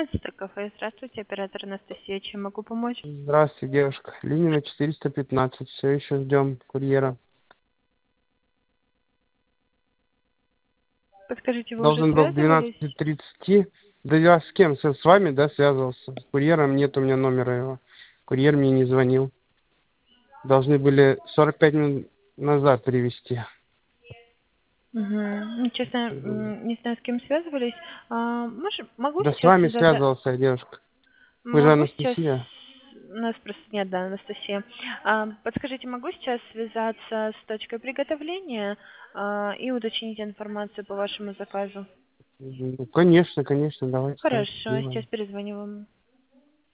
Это кафе. Здравствуйте, оператор Анастасия. Чем могу помочь? Здравствуйте, девушка. Ленина 415. Все еще ждем курьера. Подскажите, вы уже Должен был к связывались? 12:30. Да я с кем? С вами, да, связывался? С курьером нет у меня номера его. Курьер мне не звонил. Должны были 45 минут назад привезти. Угу. Ну, честно, не знаю, с кем связывались. Могу Да с сейчас вами связаться? связывался, девушка. Вы же Могу сейчас... Анастасия. У нас просто нет, да, Анастасия. Подскажите, могу сейчас связаться с точкой приготовления и уточнить информацию по вашему заказу? Ну, конечно, конечно, давайте так Хорошо, сейчас сделаем. перезвоню вам.